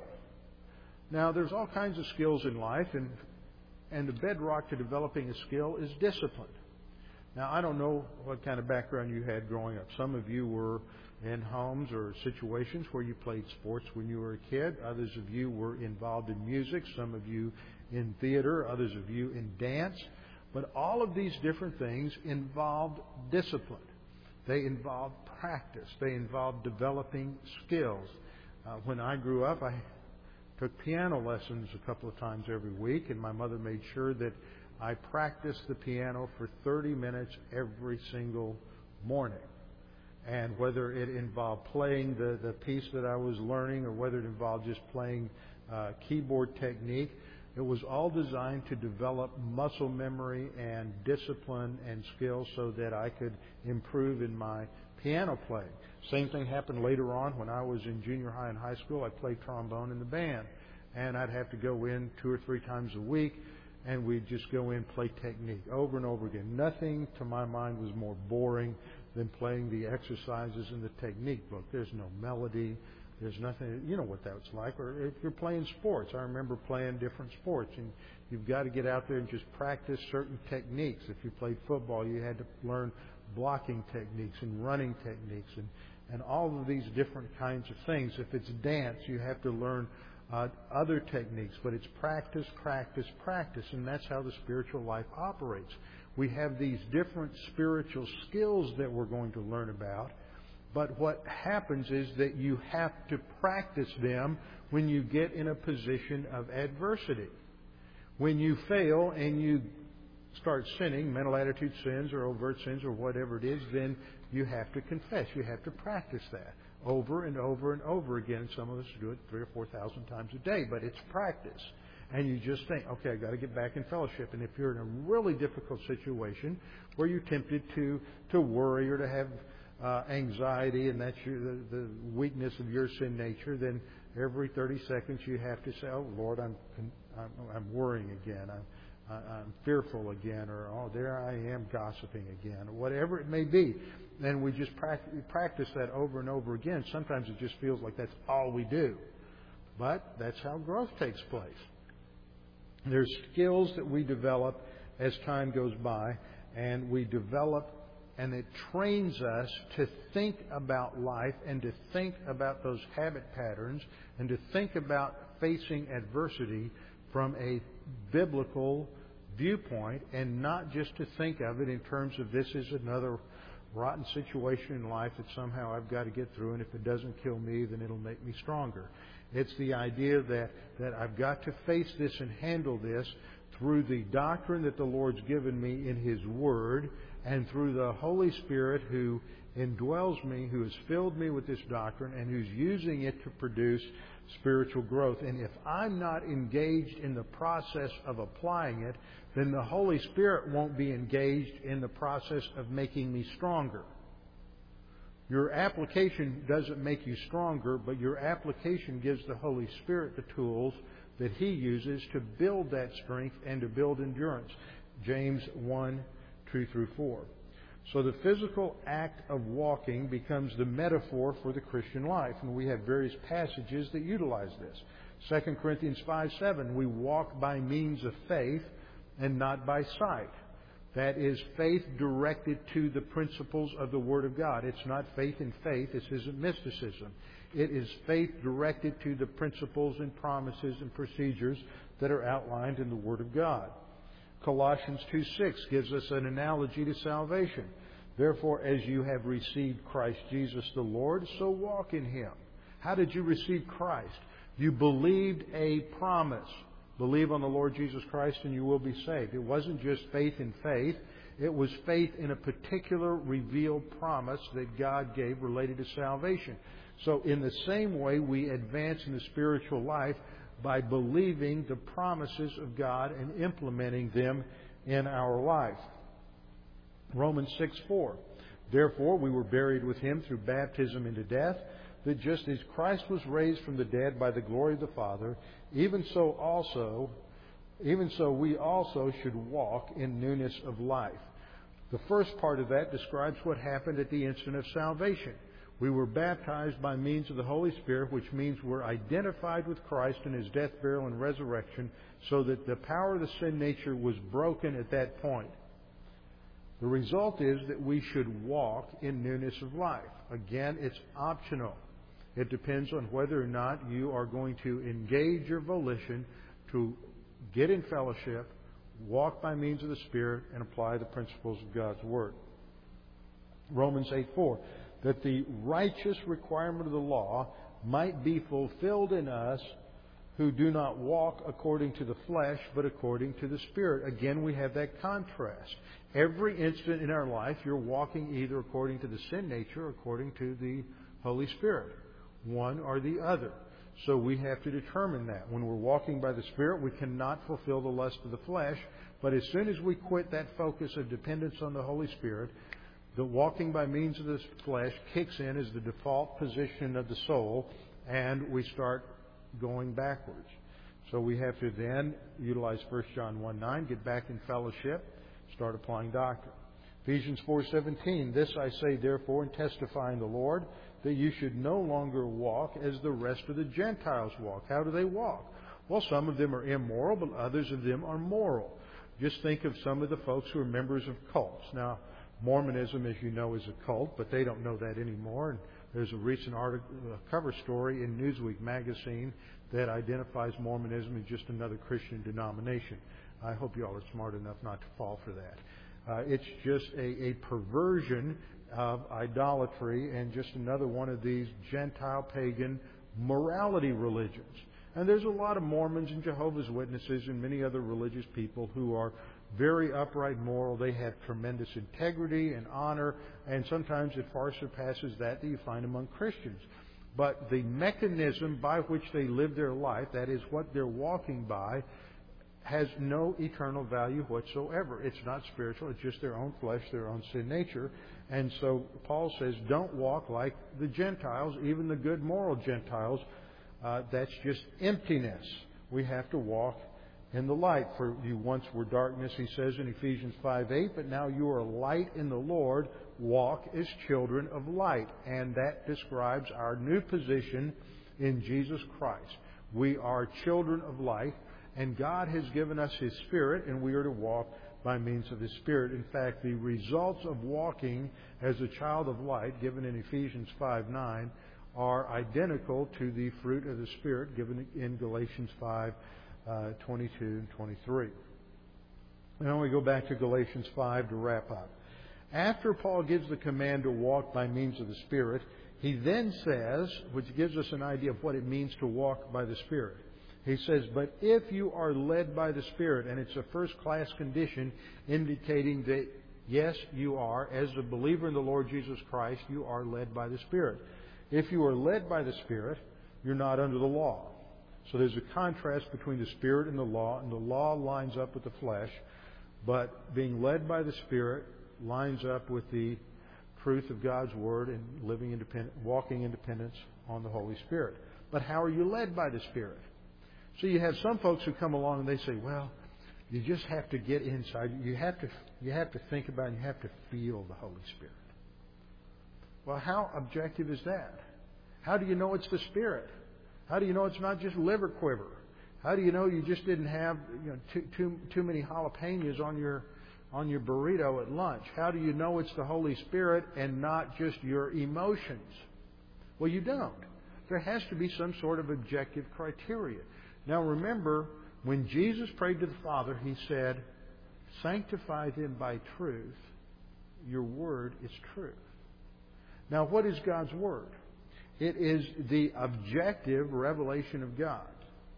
Now, there's all kinds of skills in life, and the bedrock to developing a skill is discipline. Now, I don't know what kind of background you had growing up. Some of you were in homes or situations where you played sports when you were a kid. Others of you were involved in music. Some of you in theater. Others of you in dance. But all of these different things involved discipline. They involved practice. They involved developing skills. When I grew up, I took piano lessons a couple of times every week, and my mother made sure that I practiced the piano for 30 minutes every single morning. And whether it involved playing the piece that I was learning or whether it involved just playing keyboard technique, it was all designed to develop muscle memory and discipline and skill so that I could improve in my piano playing. Same thing happened later on when I was in junior high and high school. I played trombone in the band. And I'd have to go in 2 or 3 times a week, and we'd just go in and play technique over and over again. Nothing, to my mind, was more boring than playing the exercises in the technique book. There's no melody. There's nothing. You know what that's like. Or if you're playing sports, I remember playing different sports, and you've got to get out there and just practice certain techniques. If you played football, you had to learn blocking techniques and running techniques and all of these different kinds of things. If it's dance, you have to learn other techniques, but it's practice, practice, practice, and that's how the spiritual life operates. We have these different spiritual skills that we're going to learn about, but what happens is that you have to practice them when you get in a position of adversity. When you fail and you start sinning, mental attitude sins or overt sins or whatever it is, then you have to confess. You have to practice that over and over and over again. Some of us do it 3,000 or 4,000 times a day, but it's practice. And you just think, okay, I've got to get back in fellowship. And if you're in a really difficult situation where you're tempted to worry or to have anxiety, and that's the weakness of your sin nature, then every 30 seconds you have to say, oh, Lord, I'm worrying again. I'm fearful again, or oh, there I am gossiping again, or whatever it may be. And we just practice that over and over again. Sometimes it just feels like that's all we do. But that's how growth takes place. There's skills that we develop as time goes by, and we develop, and it trains us to think about life and to think about those habit patterns and to think about facing adversity from a biblical viewpoint, and not just to think of it in terms of this is another rotten situation in life that somehow I've got to get through, and if it doesn't kill me, then it'll make me stronger. It's the idea that I've got to face this and handle this through the doctrine that the Lord's given me in His Word, and through the Holy Spirit who indwells me, who has filled me with this doctrine, and who's using it to produce spiritual growth. And if I'm not engaged in the process of applying it, then the Holy Spirit won't be engaged in the process of making me stronger. Your application doesn't make you stronger, but your application gives the Holy Spirit the tools that He uses to build that strength and to build endurance. James 1, 2 through 4. So the physical act of walking becomes the metaphor for the Christian life. And we have various passages that utilize this. 2 Corinthians 5:7, we walk by means of faith and not by sight. That is faith directed to the principles of the Word of God. It's not faith in faith. This isn't mysticism. It is faith directed to the principles and promises and procedures that are outlined in the Word of God. Colossians 2:6 gives us an analogy to salvation. Therefore, as you have received Christ Jesus the Lord, so walk in Him. How did you receive Christ? You believed a promise. Believe on the Lord Jesus Christ and you will be saved. It wasn't just faith in faith. It was faith in a particular revealed promise that God gave related to salvation. So in the same way, we advance in the spiritual life by believing the promises of God and implementing them in our life. Romans 6:4. Therefore, we were buried with Him through baptism into death, that just as Christ was raised from the dead by the glory of the Father, even so we also should walk in newness of life. The first part of that describes what happened at the instant of salvation. We were baptized by means of the Holy Spirit, which means we're identified with Christ in His death, burial, and resurrection, so that the power of the sin nature was broken at that point. The result is that we should walk in newness of life. Again, it's optional. It depends on whether or not you are going to engage your volition to get in fellowship, walk by means of the Spirit, and apply the principles of God's Word. Romans 8:4, that the righteous requirement of the law might be fulfilled in us who do not walk according to the flesh, but according to the Spirit. Again, we have that contrast. Every instant in our life, you're walking either according to the sin nature or according to the Holy Spirit. One or the other. So we have to determine that. When we're walking by the Spirit, we cannot fulfill the lust of the flesh. But as soon as we quit that focus of dependence on the Holy Spirit, the walking by means of the flesh kicks in as the default position of the soul, and we start going backwards. So we have to then utilize 1 John 1:9, get back in fellowship, start applying doctrine. Ephesians 4:17, this I say therefore and testify in the Lord, that you should no longer walk as the rest of the Gentiles walk. How do they walk? Well, some of them are immoral, but others of them are moral. Just think of some of the folks who are members of cults. Now, Mormonism, as you know, is a cult, but they don't know that anymore. And there's a recent cover story in Newsweek magazine that identifies Mormonism as just another Christian denomination. I hope you all are smart enough not to fall for that. It's just a perversion of idolatry and just another one of these Gentile pagan morality religions. And there's a lot of Mormons and Jehovah's Witnesses and many other religious people who are very upright, moral. They have tremendous integrity and honor, and sometimes it far surpasses that you find among Christians. But the mechanism by which they live their life, that is what they're walking by, has no eternal value whatsoever. It's not spiritual. It's just their own flesh, their own sin nature. And so Paul says, don't walk like the Gentiles, even the good moral Gentiles. That's just emptiness. We have to walk in the light. For you once were darkness, he says in Ephesians 5:8, but now you are light in the Lord. Walk as children of light. And that describes our new position in Jesus Christ. We are children of light. And God has given us His Spirit, and we are to walk by means of His Spirit. In fact, the results of walking as a child of light, given in Ephesians 5:9, are identical to the fruit of the Spirit given in Galatians 5:22 and 23. Now we go back to Galatians 5 to wrap up. After Paul gives the command to walk by means of the Spirit, he then says, which gives us an idea of what it means to walk by the Spirit. He says, but if you are led by the Spirit, and it's a first-class condition indicating that, yes, you are, as a believer in the Lord Jesus Christ, you are led by the Spirit. If you are led by the Spirit, you're not under the law. So there's a contrast between the Spirit and the law lines up with the flesh, but being led by the Spirit lines up with the truth of God's Word and walking in dependence on the Holy Spirit. But how are you led by the Spirit? So you have some folks who come along and they say, well, you just have to get inside. You have to think about and you have to feel the Holy Spirit. Well, how objective is that? How do you know it's the Spirit? How do you know it's not just liver quiver? How do you know you just didn't have too many jalapenos on your burrito at lunch? How do you know it's the Holy Spirit and not just your emotions? Well, you don't. There has to be some sort of objective criteria. Now remember, when Jesus prayed to the Father, He said, "Sanctify them by truth. Your word is truth." Now what is God's word? It is the objective revelation of God.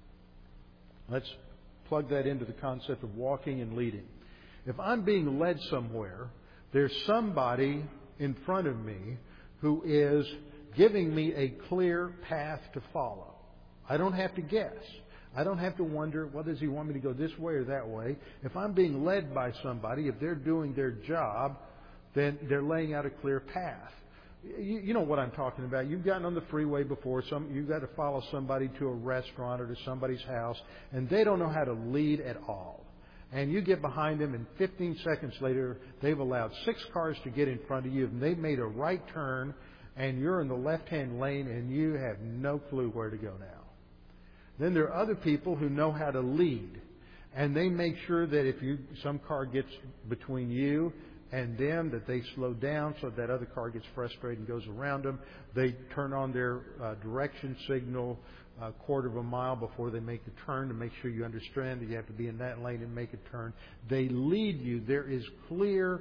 Let's plug that into the concept of walking and leading. If I'm being led somewhere, there's somebody in front of me who is giving me a clear path to follow. I don't have to guess. I don't have to wonder, well, does He want me to go this way or that way? If I'm being led by somebody, if they're doing their job, then they're laying out a clear path. You know what I'm talking about. You've gotten on the freeway before. You've got to follow somebody to a restaurant or to somebody's house, and they don't know how to lead at all. And you get behind them, and 15 seconds later, they've allowed 6 cars to get in front of you, and they've made a right turn, and you're in the left-hand lane, and you have no clue where to go now. Then there are other people who know how to lead, and they make sure that if some car gets between you and them, that they slow down so that other car gets frustrated and goes around them. They turn on their direction signal a quarter of a mile before they make the turn to make sure you understand that you have to be in that lane and make a turn. They lead you. There is clear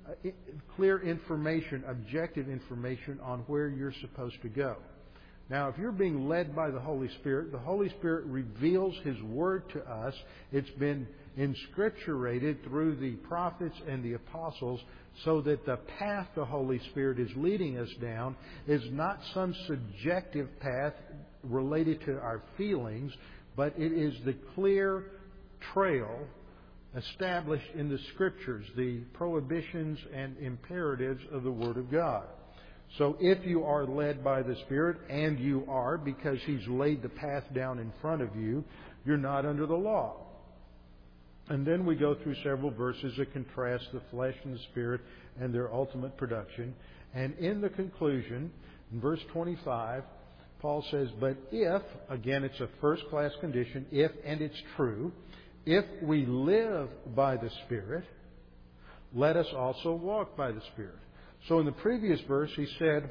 information, objective information on where you're supposed to go. Now, if you're being led by the Holy Spirit reveals His Word to us. It's been inscripturated through the prophets and the apostles so that the path the Holy Spirit is leading us down is not some subjective path related to our feelings, but it is the clear trail established in the Scriptures, the prohibitions and imperatives of the Word of God. So if you are led by the Spirit, and you are because He's laid the path down in front of you, you're not under the law. And then we go through several verses that contrast the flesh and the Spirit and their ultimate production. And in the conclusion, in verse 25, Paul says, "But if," again it's a first-class condition, if, and it's true, "if we live by the Spirit, let us also walk by the Spirit." So in the previous verse, he said,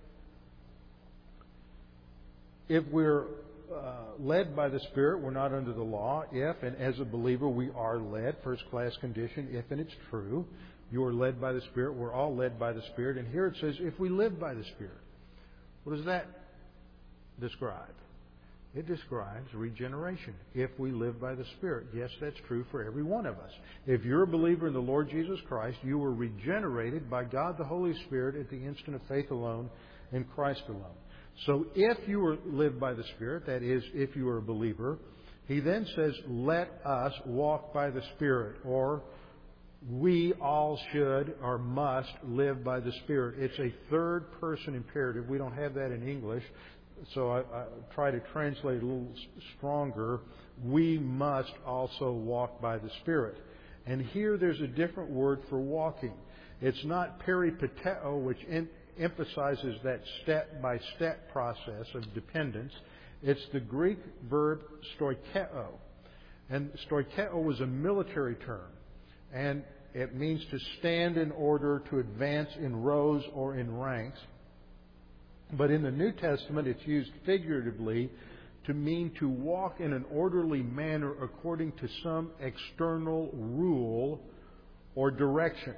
if we're led by the Spirit, we're not under the law. If, and as a believer, we are led, first-class condition, if, and it's true, you are led by the Spirit, we're all led by the Spirit. And here it says, if we live by the Spirit. What does that describe? It describes regeneration. If we live by the Spirit. Yes, that's true for every one of us. If you're a believer in the Lord Jesus Christ, you were regenerated by God the Holy Spirit at the instant of faith alone in Christ alone. So if you live by the Spirit, that is, if you are a believer, he then says, let us walk by the Spirit, or we all should or must live by the Spirit. It's a third-person imperative. We don't have that in English. So I try to translate a little stronger. We must also walk by the Spirit. And here there's a different word for walking. It's not peripateo, which emphasizes that step-by-step process of dependence. It's the Greek verb stoikeo. And stoikeo was a military term. And it means to stand in order, to advance in rows or in ranks. But in the New Testament, it's used figuratively to mean to walk in an orderly manner according to some external rule or direction.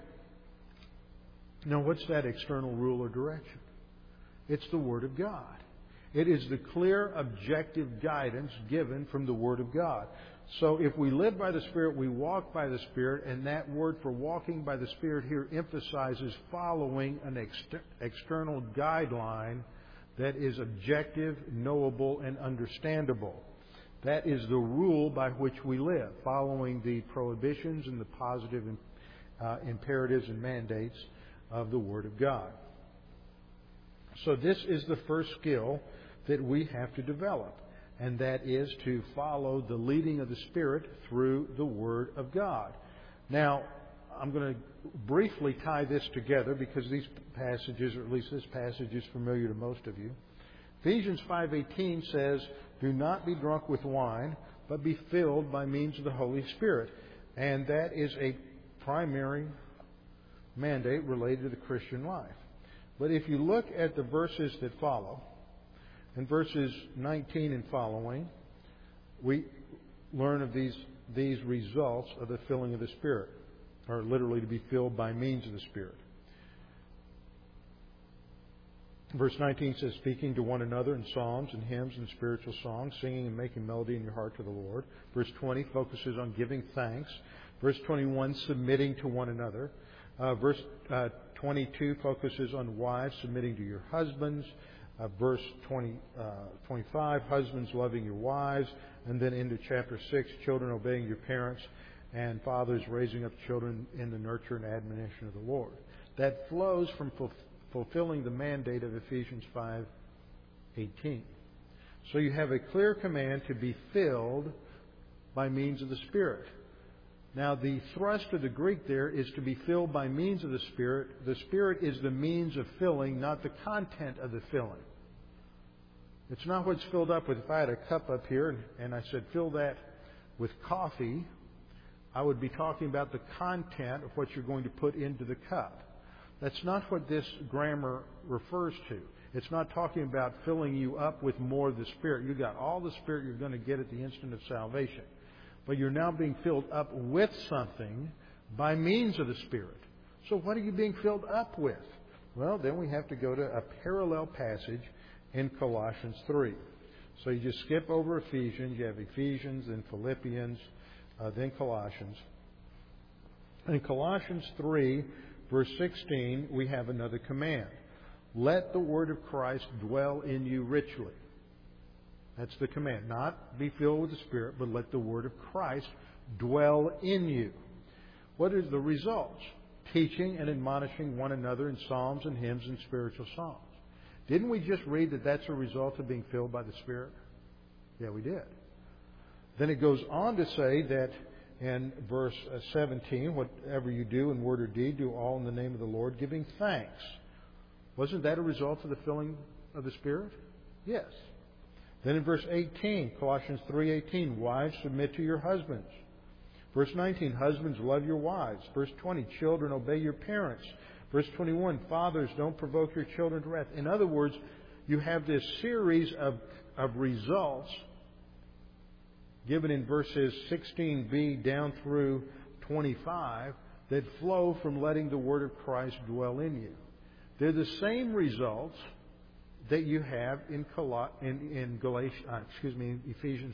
Now, what's that external rule or direction? It's the Word of God. It is the clear, objective guidance given from the Word of God. So if we live by the Spirit, we walk by the Spirit, and that word for walking by the Spirit here emphasizes following an external guideline that is objective, knowable, and understandable. That is the rule by which we live, following the prohibitions and the positive imperatives and mandates of the Word of God. So this is the first skill that we have to develop. And that is to follow the leading of the Spirit through the Word of God. Now, I'm going to briefly tie this together because these passages, or at least this passage, is familiar to most of you. Ephesians 5:18 says, "Do not be drunk with wine, but be filled by means of the Holy Spirit." And that is a primary mandate related to the Christian life. But if you look at the verses that follow, In verses 19 and following, we learn of these results of the filling of the Spirit, or literally to be filled by means of the Spirit. Verse 19 says, speaking to one another in psalms and hymns and spiritual songs, singing and making melody in your heart to the Lord. Verse 20 focuses on giving thanks. Verse 21, submitting to one another. Verse 22 focuses on wives submitting to your husbands. Verse 25, husbands loving your wives. And then into chapter 6, children obeying your parents, and fathers raising up children in the nurture and admonition of the Lord. That flows from fulfilling the mandate of Ephesians 5:18. So you have a clear command to be filled by means of the Spirit. Now, the thrust of the Greek there is to be filled by means of the Spirit. The Spirit is the means of filling, not the content of the filling. It's not what's filled up with. If I had a cup up here and I said, fill that with coffee, I would be talking about the content of what you're going to put into the cup. That's not what this grammar refers to. It's not talking about filling you up with more of the Spirit. You got all the Spirit you're going to get at the instant of salvation. But you're now being filled up with something by means of the Spirit. So what are you being filled up with? Well, then we have to go to a parallel passage in Colossians 3. So you just skip over Ephesians. You have Ephesians, then Philippians, then Colossians. In Colossians 3, verse 16, we have another command. Let the word of Christ dwell in you richly. That's the command. Not be filled with the Spirit, but let the word of Christ dwell in you. What are the results? Teaching and admonishing one another in psalms and hymns and spiritual songs. Didn't we just read that that's a result of being filled by the Spirit? Yeah, we did. Then it goes on to say that in verse 17, whatever you do in word or deed, do all in the name of the Lord, giving thanks. Wasn't that a result of the filling of the Spirit? Yes. Then in verse 18, Colossians 3:18, wives, submit to your husbands. Verse 19, husbands, love your wives. Verse 20, children, obey your parents. Verse 21, fathers, don't provoke your children to wrath. In other words, you have this series of results given in verses 16b down through 25 that flow from letting the word of Christ dwell in you. They're the same results that you have in Ephesians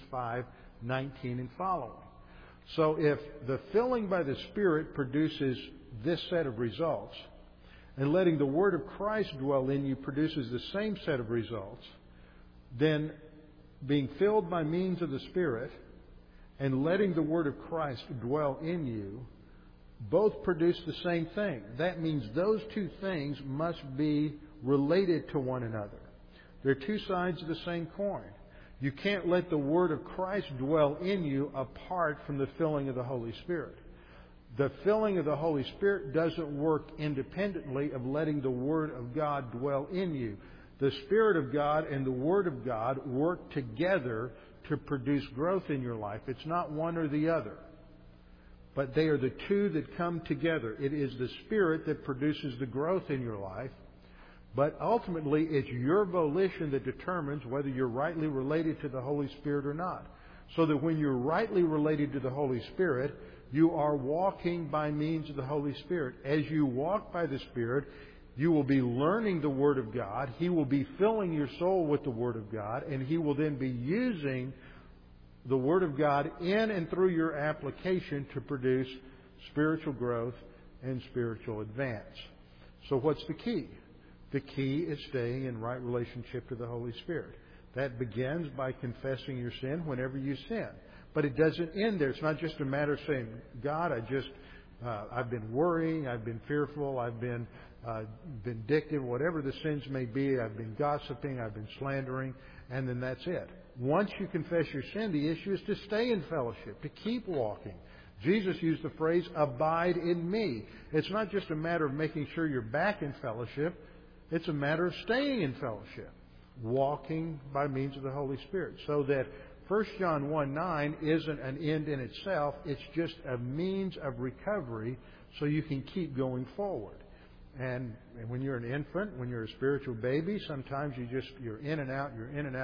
5:19 and following. So if the filling by the Spirit produces this set of results, and letting the Word of Christ dwell in you produces the same set of results, then being filled by means of the Spirit and letting the Word of Christ dwell in you both produce the same thing. That means those two things must be related to one another. They're two sides of the same coin. You can't let the Word of Christ dwell in you apart from the filling of the Holy Spirit. The filling of the Holy Spirit doesn't work independently of letting the Word of God dwell in you. The Spirit of God and the Word of God work together to produce growth in your life. It's not one or the other, but they are the two that come together. It is the Spirit that produces the growth in your life, but ultimately it's your volition that determines whether you're rightly related to the Holy Spirit or not. So that when you're rightly related to the Holy Spirit, you are walking by means of the Holy Spirit. As you walk by the Spirit, you will be learning the Word of God. He will be filling your soul with the Word of God, and He will then be using the Word of God in and through your application to produce spiritual growth and spiritual advance. So what's the key? The key is staying in right relationship to the Holy Spirit. That begins by confessing your sin whenever you sin. But it doesn't end there. It's not just a matter of saying, God, I've been worrying, I've been fearful, I've been vindictive, whatever the sins may be, I've been gossiping, I've been slandering, and then that's it. Once you confess your sin, the issue is to stay in fellowship, to keep walking. Jesus used the phrase, abide in me. It's not just a matter of making sure you're back in fellowship. It's a matter of staying in fellowship, walking by means of the Holy Spirit. So that 1 John 1:9 isn't an end in itself. It's just a means of recovery so you can keep going forward. And when you're an infant, when you're a spiritual baby, sometimes you're in and out.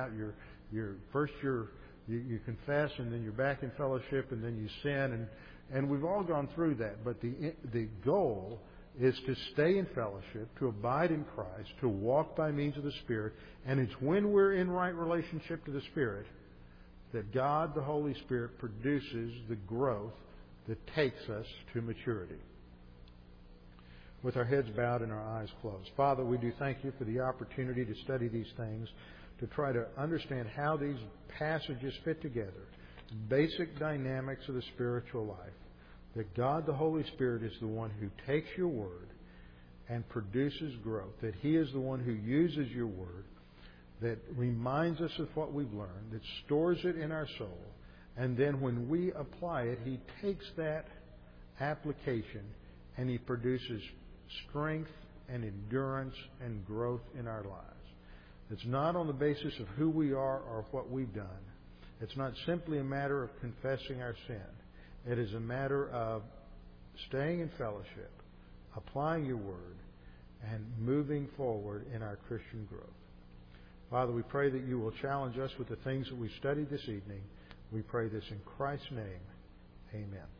You confess, and then you're back in fellowship, and then you sin, and we've all gone through that. But the goal is to stay in fellowship, to abide in Christ, to walk by means of the Spirit, and it's when we're in right relationship to the Spirit that God, the Holy Spirit, produces the growth that takes us to maturity. With our heads bowed and our eyes closed. Father, we do thank you for the opportunity to study these things, to try to understand how these passages fit together, basic dynamics of the spiritual life, that God, the Holy Spirit, is the one who takes your word and produces growth, that He is the one who uses your word, that reminds us of what we've learned, that stores it in our soul, and then when we apply it, He takes that application and He produces strength and endurance and growth in our lives. It's not on the basis of who we are or what we've done. It's not simply a matter of confessing our sin. It is a matter of staying in fellowship, applying your word, and moving forward in our Christian growth. Father, we pray that you will challenge us with the things that we studied this evening. We pray this in Christ's name. Amen.